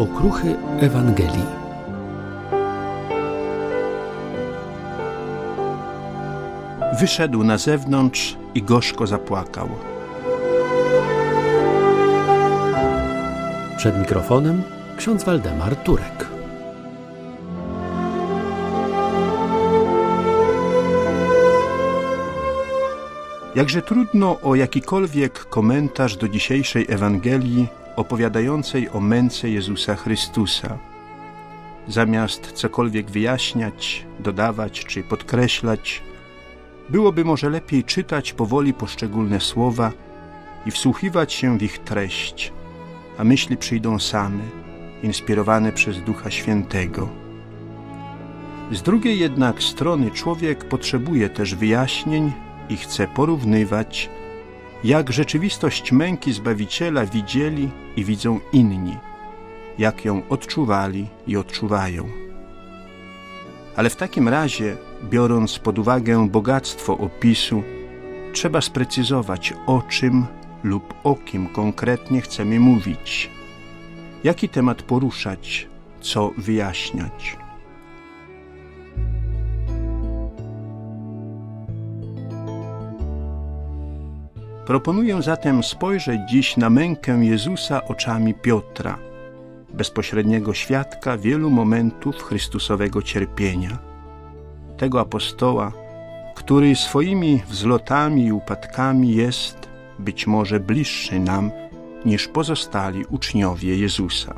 Okruchy Ewangelii. Wyszedł na zewnątrz i gorzko zapłakał. Przed mikrofonem ksiądz Waldemar Turek. Jakże trudno o jakikolwiek komentarz do dzisiejszej Ewangelii opowiadającej o męce Jezusa Chrystusa. Zamiast cokolwiek wyjaśniać, dodawać czy podkreślać, byłoby może lepiej czytać powoli poszczególne słowa i wsłuchiwać się w ich treść, a myśli przyjdą same, inspirowane przez Ducha Świętego. Z drugiej jednak strony człowiek potrzebuje też wyjaśnień i chce porównywać, jak rzeczywistość męki Zbawiciela widzieli i widzą inni, jak ją odczuwali i odczuwają. Ale w takim razie, biorąc pod uwagę bogactwo opisu, trzeba sprecyzować, o czym lub o kim konkretnie chcemy mówić, jaki temat poruszać, co wyjaśniać. Proponuję zatem spojrzeć dziś na mękę Jezusa oczami Piotra, bezpośredniego świadka wielu momentów Chrystusowego cierpienia. Tego apostoła, który swoimi wzlotami i upadkami jest być może bliższy nam niż pozostali uczniowie Jezusa.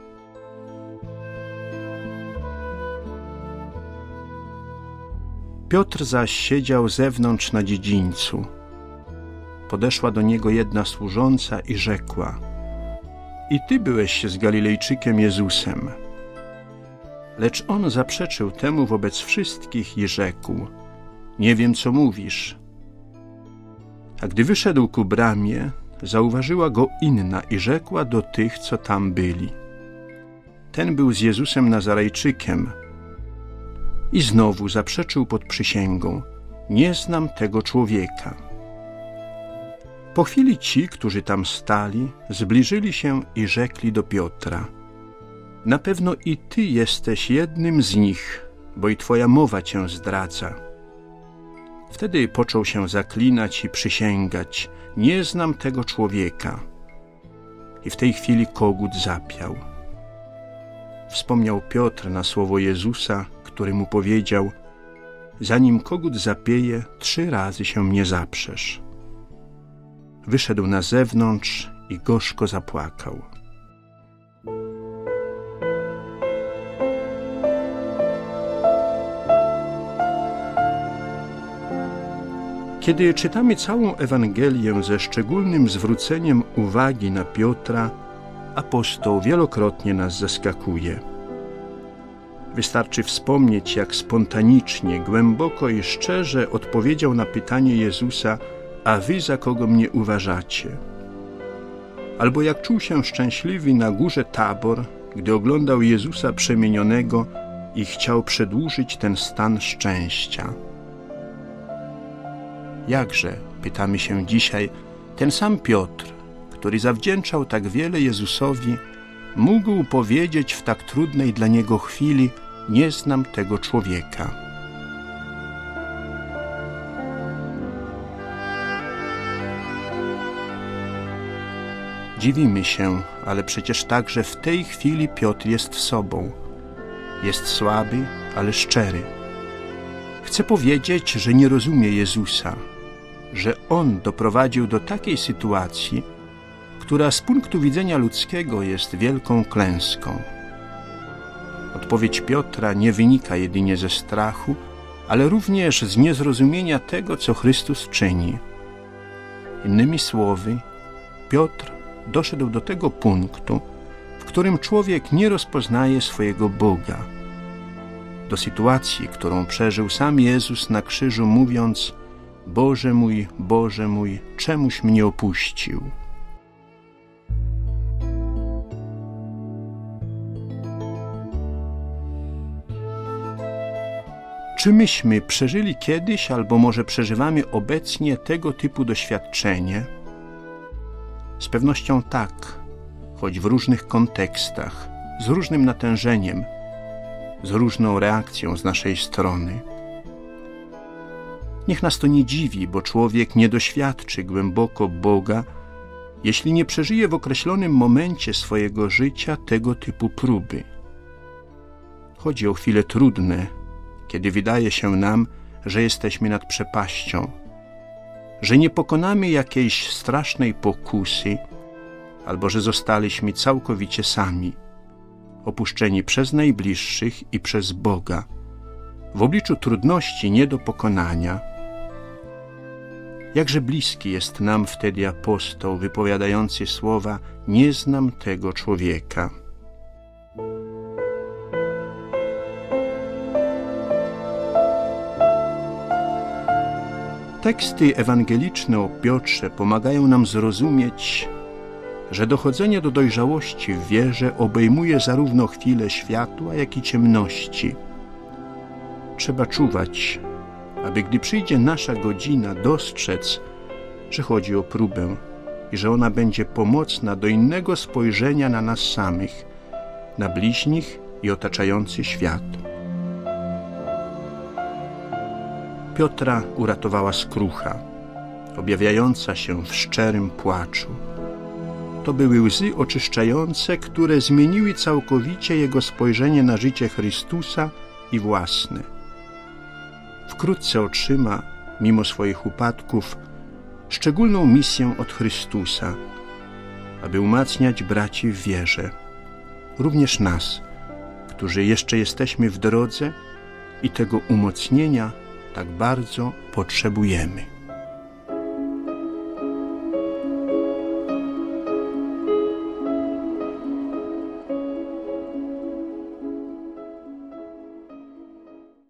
Piotr zaś siedział zewnątrz na dziedzińcu. Podeszła do niego jedna służąca i rzekła: „I ty byłeś z Galilejczykiem Jezusem”. Lecz on zaprzeczył temu wobec wszystkich i rzekł: „Nie wiem, co mówisz”. A gdy wyszedł ku bramie, zauważyła go inna i rzekła do tych, co tam byli: „Ten był z Jezusem Nazarejczykiem”. I znowu zaprzeczył pod przysięgą: „Nie znam tego człowieka”. Po chwili ci, którzy tam stali, zbliżyli się i rzekli do Piotra: „Na pewno i ty jesteś jednym z nich, bo i twoja mowa cię zdradza”. Wtedy począł się zaklinać i przysięgać: „Nie znam tego człowieka”. I w tej chwili kogut zapiał. Wspomniał Piotr na słowo Jezusa, który mu powiedział: „Zanim kogut zapieje, 3 razy się mnie zaprzesz”. Wyszedł na zewnątrz i gorzko zapłakał. Kiedy czytamy całą Ewangelię ze szczególnym zwróceniem uwagi na Piotra, apostoł wielokrotnie nas zaskakuje. Wystarczy wspomnieć, jak spontanicznie, głęboko i szczerze odpowiedział na pytanie Jezusa: „A wy za kogo mnie uważacie?” Albo jak czuł się szczęśliwy na górze Tabor, gdy oglądał Jezusa przemienionego i chciał przedłużyć ten stan szczęścia. Jakże, pytamy się dzisiaj, ten sam Piotr, który zawdzięczał tak wiele Jezusowi, mógł powiedzieć w tak trudnej dla niego chwili: „Nie znam tego człowieka”. Dziwimy się, ale przecież także w tej chwili Piotr jest sobą. Jest słaby, ale szczery. Chce powiedzieć, że nie rozumie Jezusa, że On doprowadził do takiej sytuacji, która z punktu widzenia ludzkiego jest wielką klęską. Odpowiedź Piotra nie wynika jedynie ze strachu, ale również z niezrozumienia tego, co Chrystus czyni. Innymi słowy, Piotr doszedł do tego punktu, w którym człowiek nie rozpoznaje swojego Boga. Do sytuacji, którą przeżył sam Jezus na krzyżu, mówiąc: Boże mój, czemuś mnie opuścił”. Czy myśmy przeżyli kiedyś, albo może przeżywamy obecnie tego typu doświadczenie? Z pewnością tak, choć w różnych kontekstach, z różnym natężeniem, z różną reakcją z naszej strony. Niech nas to nie dziwi, bo człowiek nie doświadczy głęboko Boga, jeśli nie przeżyje w określonym momencie swojego życia tego typu próby. Chodzi o chwile trudne, kiedy wydaje się nam, że jesteśmy nad przepaścią, że nie pokonamy jakiejś strasznej pokusy, albo że zostaliśmy całkowicie sami, opuszczeni przez najbliższych i przez Boga, w obliczu trudności nie do pokonania. Jakże bliski jest nam wtedy apostoł wypowiadający słowa: nie znam tego człowieka. Teksty ewangeliczne o Piotrze pomagają nam zrozumieć, że dochodzenie do dojrzałości w wierze obejmuje zarówno chwile światła, jak i ciemności. Trzeba czuwać, aby gdy przyjdzie nasza godzina, dostrzec, że chodzi o próbę i że ona będzie pomocna do innego spojrzenia na nas samych, na bliźnich i otaczający świat. Piotra uratowała skrucha, objawiająca się w szczerym płaczu. To były łzy oczyszczające, które zmieniły całkowicie jego spojrzenie na życie Chrystusa i własne. Wkrótce otrzyma, mimo swoich upadków, szczególną misję od Chrystusa, aby umacniać braci w wierze, również nas, którzy jeszcze jesteśmy w drodze i tego umocnienia tak bardzo potrzebujemy.